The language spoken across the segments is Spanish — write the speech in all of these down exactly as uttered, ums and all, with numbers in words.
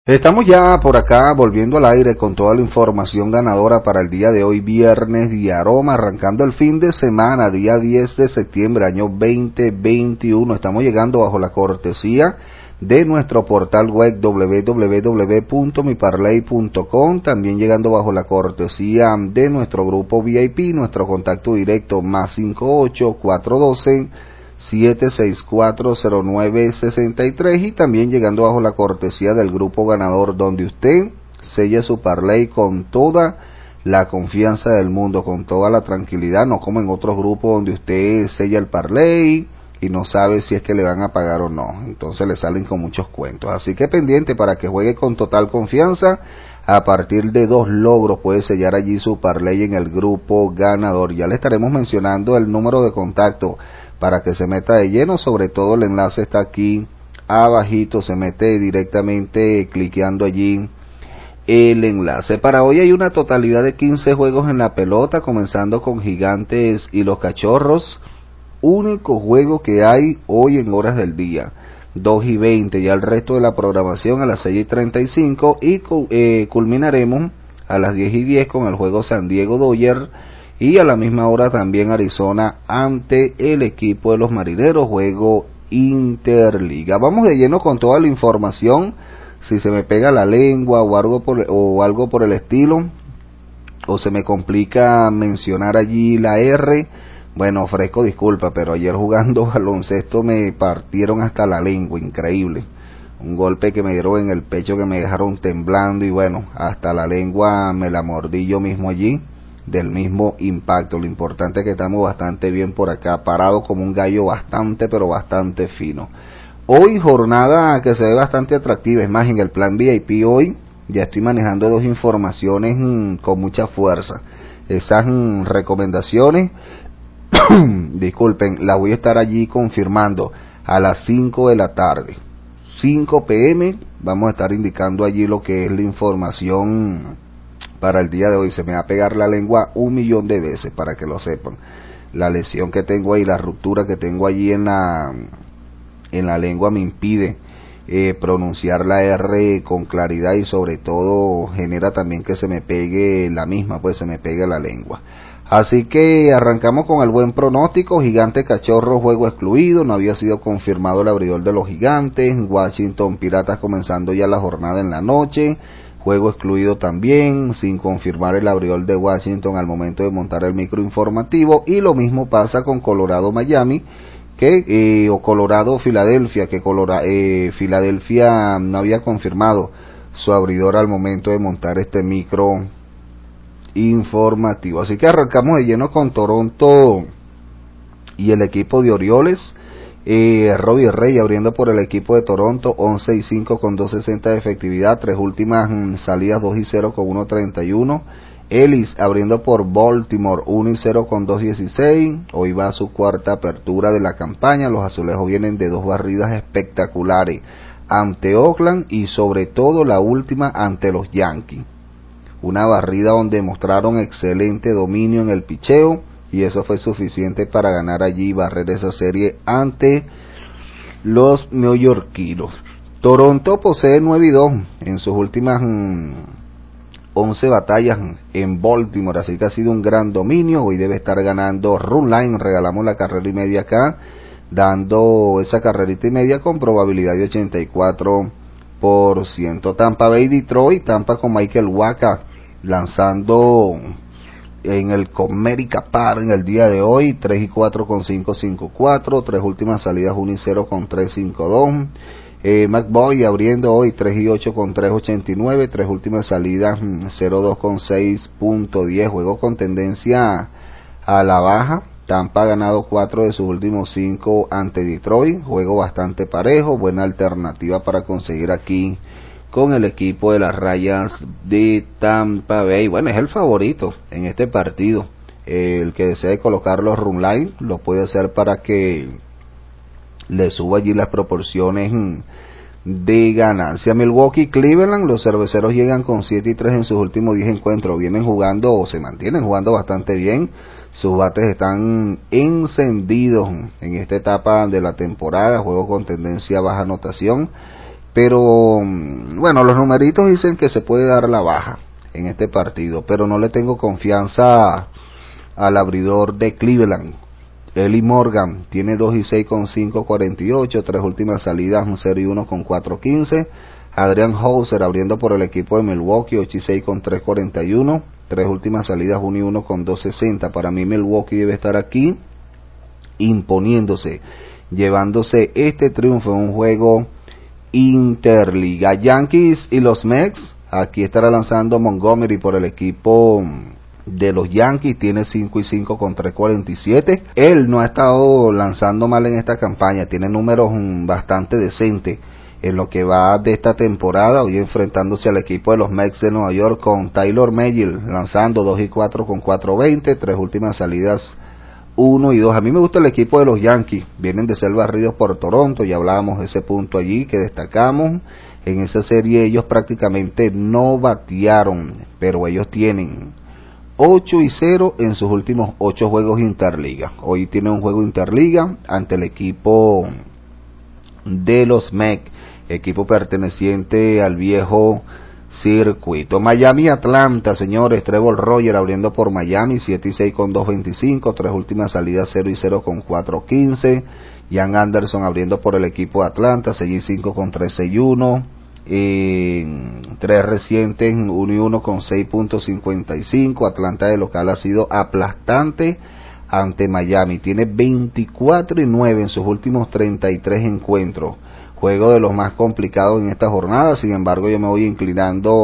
Estamos ya por acá volviendo al aire con toda la información ganadora para el día de hoy, viernes de aroma, arrancando el fin de semana, día diez de septiembre, año veinte veintiuno. Estamos llegando bajo la cortesía de nuestro portal web doble u doble u doble u punto mi parlay punto com, también llegando bajo la cortesía de nuestro grupo V I P, nuestro contacto directo más cinco ocho cuatro uno dos siete seis cuatro cero nueve seis tres, y también llegando bajo la cortesía del grupo ganador, donde usted sella su parlay con toda la confianza del mundo, con toda la tranquilidad, no como en otros grupos donde usted sella el parlay y no sabe si es que le van a pagar o no, entonces le salen con muchos cuentos. Así que pendiente para que juegue con total confianza. A partir de dos logros puede sellar allí su parlay en el grupo ganador. Ya le estaremos mencionando el número de contacto para que se meta de lleno, sobre todo el enlace está aquí abajito, se mete directamente cliqueando allí el enlace. Para hoy hay una totalidad de quince juegos en la pelota, comenzando con Gigantes y los Cachorros, único juego que hay hoy en horas del día, dos y veinte, ya el resto de la programación a las seis y treinta y cinco, y eh, culminaremos a las diez y diez con el juego San Diego Dodgers, y a la misma hora también Arizona ante el equipo de los Marineros, juego Interliga. Vamos de lleno con toda la información. Si se me pega la lengua o algo por, o algo por el estilo, o se me complica mencionar allí la R, bueno, ofrezco disculpa, pero ayer jugando baloncesto me partieron hasta la lengua, increíble. Un golpe que me dieron en el pecho que me dejaron temblando, y bueno, hasta la lengua me la mordí yo mismo allí, del mismo impacto. Lo importante es que estamos bastante bien por acá, parado como un gallo, bastante pero bastante fino. Hoy jornada que se ve bastante atractiva, es más, en el plan V I P hoy ya estoy manejando dos informaciones mmm, con mucha fuerza. Esas mmm, recomendaciones disculpen, las voy a estar allí confirmando a las cinco de la tarde, cinco pe eme, vamos a estar indicando allí lo que es la información para el día de hoy. Se me va a pegar la lengua un millón de veces, para que lo sepan. La lesión que tengo ahí, la ruptura que tengo allí en la en la lengua me impide eh, pronunciar la R con claridad, y sobre todo genera también que se me pegue la misma, pues se me pegue la lengua. Así que arrancamos con el buen pronóstico. Gigante Cachorro, juego excluido, no había sido confirmado el abridor de los Gigantes. Washington Piratas comenzando ya la jornada en la noche, juego excluido también, sin confirmar el abridor de Washington al momento de montar el micro informativo. Y lo mismo pasa con Colorado Miami, que eh, o Colorado Filadelfia, que Colora, eh, Filadelfia no había confirmado su abridor al momento de montar este micro informativo. Así que arrancamos de lleno con Toronto y el equipo de Orioles. eh, Robbie Ray abriendo por el equipo de Toronto, once y cinco con dos sesenta de efectividad, tres últimas mm, salidas dos y cero con uno treinta y uno. Ellis abriendo por Baltimore, uno y cero con dos dieciséis. Hoy va a su cuarta apertura de la campaña. Los azulejos vienen de dos barridas espectaculares ante Oakland, y sobre todo la última ante los Yankees, una barrida donde mostraron excelente dominio en el picheo, y eso fue suficiente para ganar allí y barrer esa serie ante los neoyorquinos. Toronto posee nueve y dos en sus últimas mmm, once batallas en Baltimore, así que ha sido un gran dominio. Hoy debe estar ganando run line, regalamos la carrera y media acá, dando esa carrerita y media con probabilidad de ochenta y cuatro por ciento. Tampa Bay Detroit, Tampa con Michael Wacha lanzando en el Comerica Park en el día de hoy, tres y cuatro con cinco cinco cuatro, tres últimas salidas uno y cero con tres cinco dos. eh, McBoy abriendo hoy tres y ocho con tres ochenta y nueve, tres últimas salidas cero dos con seis punto diez, juego con tendencia a la baja. Tampa ha ganado cuatro de sus últimos cinco ante Detroit, juego bastante parejo, buena alternativa para conseguir aquí con el equipo de las Rayas de Tampa Bay. Bueno, es el favorito en este partido. Eh, el que desee colocar los run line lo puede hacer para que le suba allí las proporciones de ganancia. Milwaukee Cleveland, los cerveceros llegan con siete y tres en sus últimos diez encuentros. Vienen jugando o se mantienen jugando bastante bien. Sus bates están encendidos en esta etapa de la temporada, juego con tendencia a baja anotación. pero bueno, los numeritos dicen que se puede dar la baja en este partido, pero no le tengo confianza al abridor de Cleveland. Eli Morgan tiene dos y seis con cinco cuarenta y ocho, tres últimas salidas un cero y uno con cuatro quince. Adrian Houser abriendo por el equipo de Milwaukee, ocho y seis con tres cuarenta y uno, tres últimas salidas uno y uno con dos sesenta. Para mí Milwaukee debe estar aquí imponiéndose, llevándose este triunfo en un juego interliga. Yankees y los Mets, aquí estará lanzando Montgomery por el equipo de los Yankees, tiene cinco y cinco con tres cuarenta y siete. Él no ha estado lanzando mal en esta campaña, tiene números bastante decentes en lo que va de esta temporada, hoy enfrentándose al equipo de los Mets de Nueva York con Tyler Megill lanzando dos y cuatro con cuatro veinte, tres últimas salidas uno y dos. A mí me gusta el equipo de los Yankees, vienen de ser barridos por Toronto, ya hablábamos de ese punto allí que destacamos. En esa serie ellos prácticamente no batearon, pero ellos tienen ocho y cero en sus últimos ocho juegos interliga. Hoy tiene un juego interliga ante el equipo de los Mets, equipo perteneciente al viejo circuito. Miami Atlanta, señores, Trevor Rogers abriendo por Miami, siete y seis con dos veinticinco, tres últimas salidas cero y cero con cuatro quince. Ian Anderson abriendo por el equipo de Atlanta, seis y cinco con tres seis uno. Eh, tres recientes, uno y uno con seis punto cincuenta y cinco. Atlanta de local ha sido aplastante ante Miami, tiene veinticuatro y nueve en sus últimos treinta y tres encuentros, juego de los más complicados en esta jornada. Sin embargo, yo me voy inclinando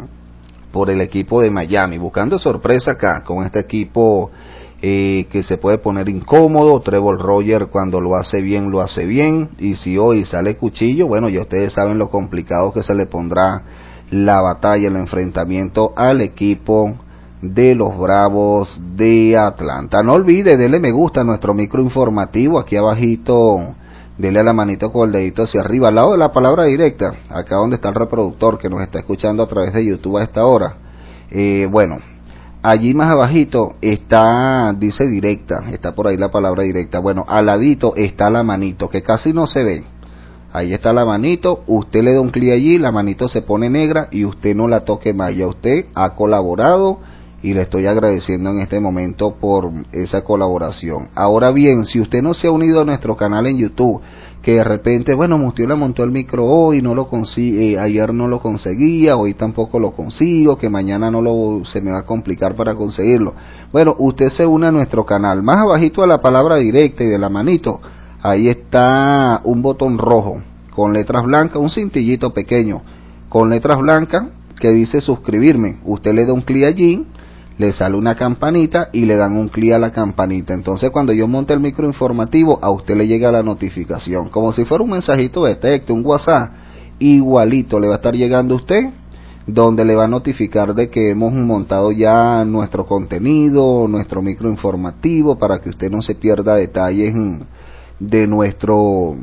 por el equipo de Miami, buscando sorpresa acá con este equipo eh, que se puede poner incómodo. Trevor Rogers cuando lo hace bien, lo hace bien, y si hoy sale cuchillo, bueno, ya ustedes saben lo complicado que se le pondrá la batalla, el enfrentamiento al equipo de los Bravos de Atlanta. No olvide, dele me gusta a nuestro micro informativo, aquí abajito, dele a la manito con el dedito hacia arriba, al lado de la palabra directa, acá donde está el reproductor que nos está escuchando a través de YouTube a esta hora. Eh, bueno, allí más abajito está, dice directa, está por ahí la palabra directa. Bueno, al ladito está la manito, que casi no se ve. Ahí está la manito, usted le da un clic allí, la manito se pone negra y usted no la toque más. Ya usted ha colaborado y le estoy agradeciendo en este momento por esa colaboración. Ahora bien, si usted no se ha unido a nuestro canal en YouTube, que de repente, bueno, Mustiol le montó el micro hoy, no lo consigue, eh, ayer no lo conseguía, hoy tampoco lo consigo, que mañana no lo, se me va a complicar para conseguirlo. Bueno, usted se une a nuestro canal, más abajito a la palabra directa y de la manito, ahí está un botón rojo, con letras blancas, un cintillito pequeño, con letras blancas, que dice suscribirme. Usted le da un clic allí, le sale una campanita y le dan un clic a la campanita. Entonces cuando yo monte el micro informativo, a usted le llega la notificación, como si fuera un mensajito de texto, un WhatsApp, igualito le va a estar llegando a usted, donde le va a notificar de que hemos montado ya nuestro contenido, nuestro micro informativo, para que usted no se pierda detalles de nuestro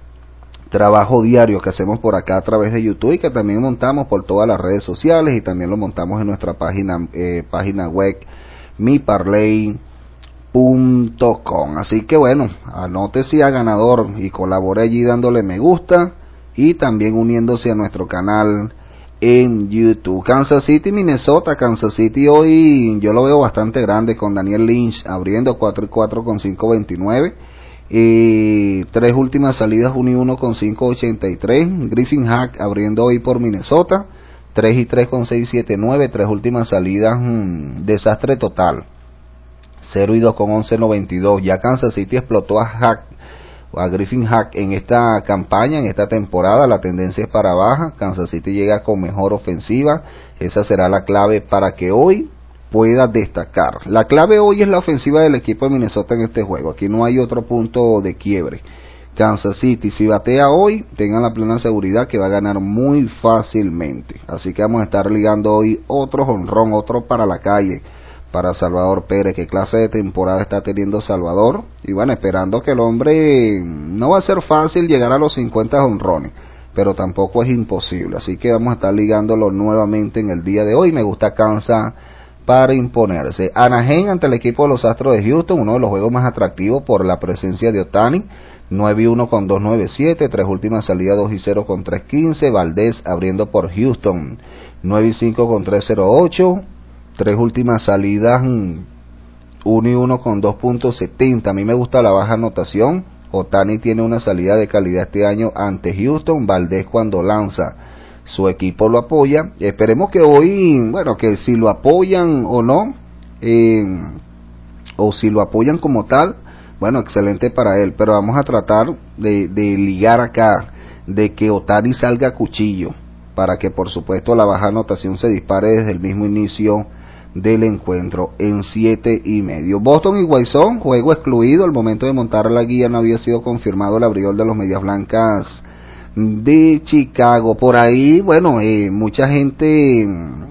trabajo diario que hacemos por acá a través de YouTube y que también montamos por todas las redes sociales, y también lo montamos en nuestra página eh, página web mi parley punto com. Así que bueno, anótese a ganador y colabore allí dándole me gusta y también uniéndose a nuestro canal en YouTube. Kansas City, Minnesota. Kansas City hoy yo lo veo bastante grande, con Daniel Lynch abriendo cuatro y cuatro con cinco veintinueve. Y tres últimas salidas uno y uno con cinco ochenta y tres. Griffin Hack abriendo hoy por Minnesota, tres y tres con seis setenta y nueve. Tres últimas salidas, mmm, desastre total, cero y dos con once noventa y dos. Ya Kansas City explotó a Hack, a Griffin Hack en esta campaña, en esta temporada. La tendencia es para baja. Kansas City llega con mejor ofensiva. Esa será la clave para que hoy pueda destacar. La clave hoy es la ofensiva del equipo de Minnesota en este juego. Aquí no hay otro punto de quiebre. Kansas City, si batea hoy, tengan la plena seguridad que va a ganar muy fácilmente. Así que vamos a estar ligando hoy otro jonrón, otro para la calle, para Salvador Pérez. Qué clase de temporada está teniendo Salvador. Y bueno, esperando que el hombre, no va a ser fácil llegar a los cincuenta jonrones, pero tampoco es imposible. Así que vamos a estar ligándolo nuevamente en el día de hoy. Me gusta Kansas para imponerse. Anaheim ante el equipo de los Astros de Houston, uno de los juegos más atractivos por la presencia de Ohtani. nueve y uno con dos nueve siete, tres últimas salidas dos y cero con tres quince, Valdés abriendo por Houston, nueve y cinco con tres cero ocho, tres últimas salidas uno y uno con dos punto setenta. A mí me gusta la baja anotación. Ohtani tiene una salida de calidad este año ante Houston. Valdés cuando lanza, su equipo lo apoya. Esperemos que hoy, bueno, que si lo apoyan o no, eh, o si lo apoyan como tal, bueno, excelente para él, pero vamos a tratar de, de ligar acá, de que Ohtani salga a cuchillo, para que por supuesto la baja anotación se dispare desde el mismo inicio del encuentro en siete y medio. Boston y White Sox, juego excluido. Al momento de montar la guía no había sido confirmado el abridor de los Medias Blancas de Chicago. Por ahí, bueno, eh, mucha gente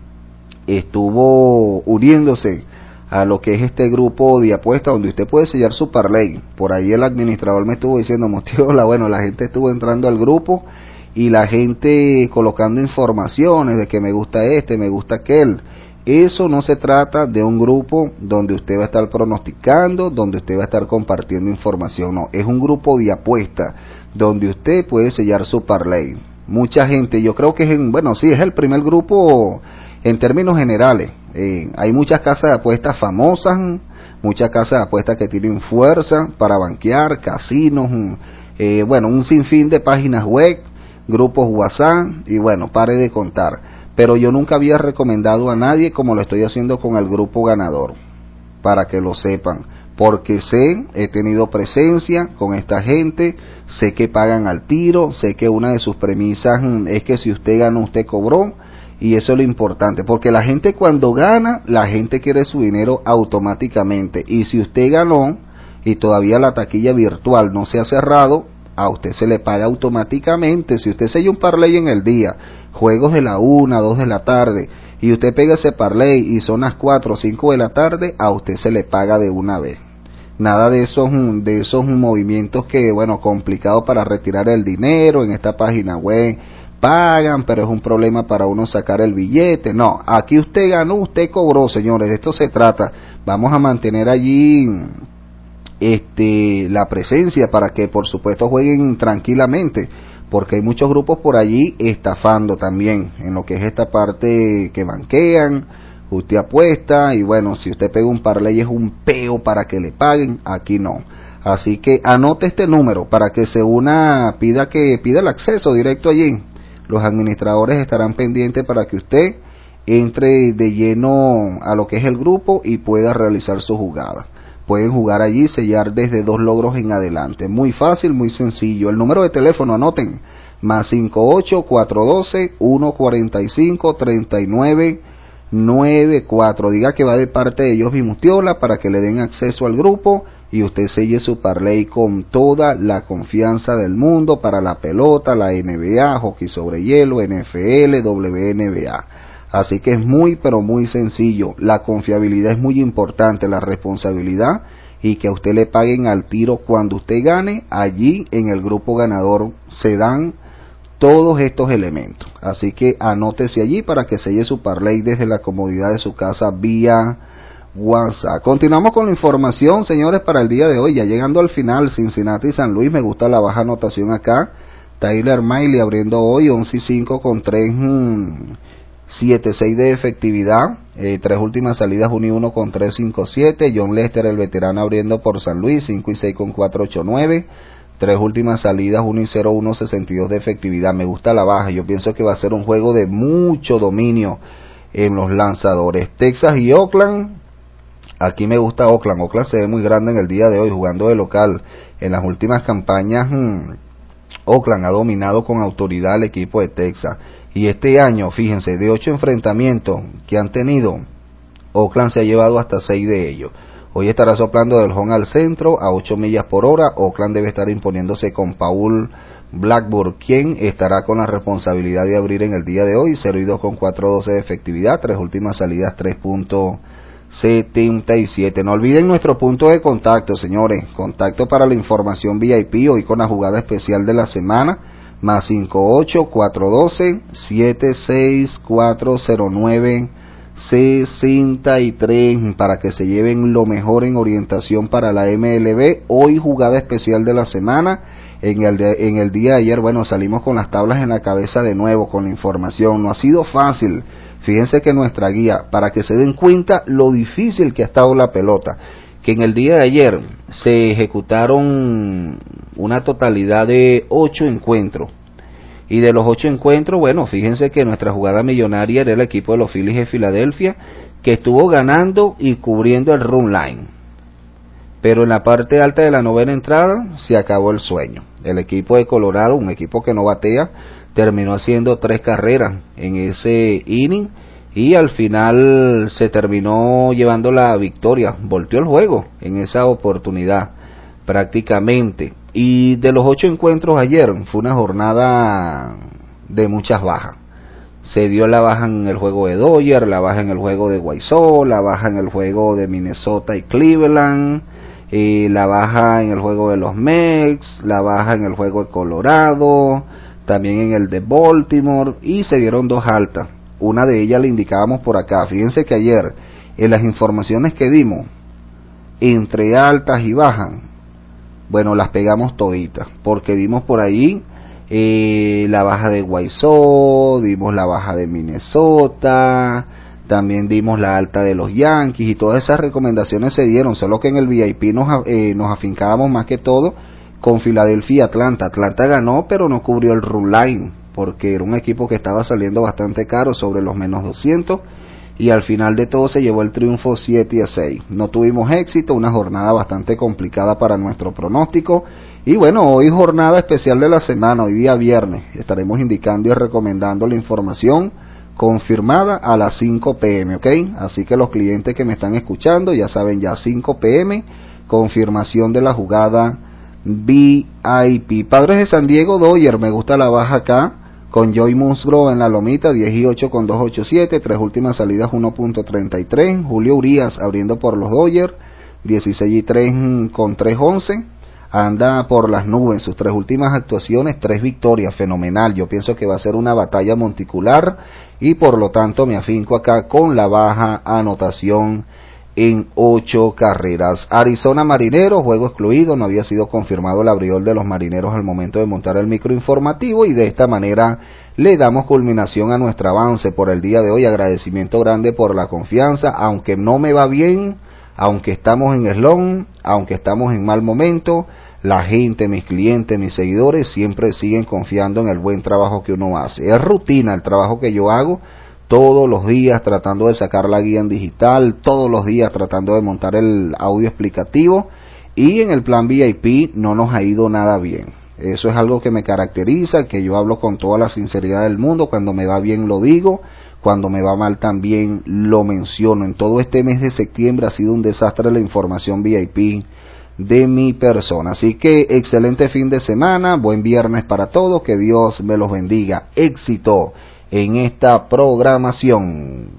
estuvo uniéndose a lo que es este grupo de apuestas donde usted puede sellar su parlay. Por ahí el administrador me estuvo diciendo, Motiola, bueno, la gente estuvo entrando al grupo y la gente colocando informaciones de que me gusta este, me gusta aquel. Eso no se trata de un grupo donde usted va a estar pronosticando, donde usted va a estar compartiendo información, no, es un grupo de apuesta donde usted puede sellar su parlay. Mucha gente, yo creo que es, en, bueno, sí, es el primer grupo en términos generales. Eh, hay muchas casas de apuestas famosas, muchas casas de apuestas que tienen fuerza para banquear, casinos, eh, bueno, un sinfín de páginas web, grupos WhatsApp y bueno, pare de contar. Pero yo nunca había recomendado a nadie como lo estoy haciendo con el grupo ganador, para que lo sepan, porque sé, he tenido presencia con esta gente, sé que pagan al tiro, sé que una de sus premisas es que si usted ganó, usted cobró, y eso es lo importante, porque la gente cuando gana, la gente quiere su dinero automáticamente, y si usted ganó, y todavía la taquilla virtual no se ha cerrado, a usted se le paga automáticamente. Si usted sella un parlay en el día, juegos de la una, dos de la tarde, y usted pega ese parlay y son las cuatro o cinco de la tarde, a usted se le paga de una vez. Nada de esos, de esos movimientos que, bueno, complicado para retirar el dinero en esta página web, pagan, pero es un problema para uno sacar el billete. No, aquí usted ganó, usted cobró, señores, de esto se trata. Vamos a mantener allí este la presencia para que por supuesto jueguen tranquilamente, porque hay muchos grupos por allí estafando también en lo que es esta parte que banquean, usted apuesta y bueno, si usted pega un parlay es un peo para que le paguen. Aquí no, así que anote este número para que se una, pida que pida el acceso directo allí. Los administradores estarán pendientes para que usted entre de lleno a lo que es el grupo y pueda realizar su jugada. Pueden jugar allí, sellar desde dos logros en adelante. Muy fácil, muy sencillo. El número de teléfono, anoten, más cinco ocho, cuatro uno dos, uno cuatro cinco, tres nueve nueve cuatro. Diga que va de parte de ellos Mutiola para que le den acceso al grupo y usted selle su parlay con toda la confianza del mundo para la pelota, la N B A, hockey sobre hielo, N F L, W N B A. Así que es muy pero muy sencillo. La confiabilidad es muy importante, la responsabilidad y que a usted le paguen al tiro cuando usted gane. Allí en el grupo ganador se dan todos estos elementos. Así que anótese allí para que selle su parlay desde la comodidad de su casa vía WhatsApp. Continuamos con la información, señores, para el día de hoy. Ya llegando al final, Cincinnati y San Luis. Me gusta la baja anotación acá. Tyler Mahle abriendo hoy once y cinco con tres siete seis de efectividad, eh, tres últimas salidas uno y uno con tres cinco siete. John Lester, el veterano, abriendo por San Luis cinco y seis con cuatro ocho nueve, tres últimas salidas uno y cero uno sesenta y dos de efectividad. Me gusta la baja, yo pienso que va a ser un juego de mucho dominio en los lanzadores. Texas y Oakland, aquí me gusta Oakland. Oakland se ve muy grande en el día de hoy jugando de local. En las últimas campañas hmm, Oakland ha dominado con autoridad al equipo de Texas. Y este año, fíjense, de ocho enfrentamientos que han tenido, Oakland se ha llevado hasta seis de ellos. Hoy estará soplando del home al centro a ocho millas por hora. Oakland debe estar imponiéndose con Paul Blackburn, quien estará con la responsabilidad de abrir en el día de hoy. cero y dos con cuatro doce de efectividad, tres últimas salidas tres punto setenta y siete. No olviden nuestro punto de contacto, señores. Contacto para la información V I P, hoy con la jugada especial de la semana. Más cinco ocho, cuatro uno dos, siete seis cuatro cero nueve sesenta y tres para que se lleven lo mejor en orientación para la M L B. Hoy jugada especial de la semana. En el, de, en el día de ayer, bueno, salimos con las tablas en la cabeza de nuevo, con la información. No ha sido fácil. Fíjense que nuestra guía, para que se den cuenta lo difícil que ha estado la pelota, que en el día de ayer se ejecutaron una totalidad de ocho encuentros. Y de los ocho encuentros, bueno, fíjense que nuestra jugada millonaria era el equipo de los Phillies de Filadelfia, que estuvo ganando y cubriendo el run line. Pero en la parte alta de la novena entrada se acabó el sueño. El equipo de Colorado, un equipo que no batea, terminó haciendo tres carreras en ese inning y al final se terminó llevando la victoria. Volteó el juego en esa oportunidad prácticamente. Y de los ocho encuentros ayer fue una jornada de muchas bajas. Se dio la baja en el juego de Dodgers, la baja en el juego de White Sox, la baja en el juego de Minnesota y Cleveland, eh, la baja en el juego de los Mets, la baja en el juego de Colorado, también en el de Baltimore, y se dieron dos altas. Una de ellas le indicábamos por acá. Fíjense que ayer en las informaciones que dimos, entre altas y bajas, bueno, las pegamos toditas, porque vimos por ahí eh, la baja de White Sox, dimos la baja de Minnesota, también dimos la alta de los Yankees, y todas esas recomendaciones se dieron, solo que en el V I P nos, eh, nos afincábamos más que todo con Filadelfia y Atlanta. Atlanta ganó, pero no cubrió el run line, porque era un equipo que estaba saliendo bastante caro, sobre los menos doscientos, y al final de todo se llevó el triunfo siete a seis. No tuvimos éxito, una jornada bastante complicada para nuestro pronóstico. Y bueno, hoy jornada especial de la semana, hoy día viernes, estaremos indicando y recomendando la información confirmada a las cinco pe eme, ¿ok? Así que los clientes que me están escuchando ya saben, ya cinco pe eme, confirmación de la jugada V I P. Padres de San Diego, Dodgers, me gusta la baja acá, con Joey Musgrove en la lomita, diez y ocho con dos ochenta y siete, tres últimas salidas uno punto treinta y tres, Julio Urias abriendo por los Dodgers, dieciséis y tres con tres once, anda por las nubes, sus tres últimas actuaciones, tres victorias, fenomenal. Yo pienso que va a ser una batalla monticular y por lo tanto me afinco acá con la baja anotación en ocho carreras. Arizona Marineros, juego excluido, no había sido confirmado el abridor de los Marineros al momento de montar el microinformativo, y de esta manera le damos culminación a nuestro avance por el día de hoy. Agradecimiento grande por la confianza, aunque no me va bien, aunque estamos en slump, aunque estamos en mal momento, la gente, mis clientes, mis seguidores siempre siguen confiando en el buen trabajo que uno hace. Es rutina el trabajo que yo hago, todos los días tratando de sacar la guía en digital, todos los días tratando de montar el audio explicativo, y en el plan V I P no nos ha ido nada bien. Eso es algo que me caracteriza, que yo hablo con toda la sinceridad del mundo. Cuando me va bien lo digo, cuando me va mal también lo menciono. En todo este mes de septiembre ha sido un desastre la información V I P de mi persona. Así que excelente fin de semana, buen viernes para todos, que Dios me los bendiga. Éxito en esta programación.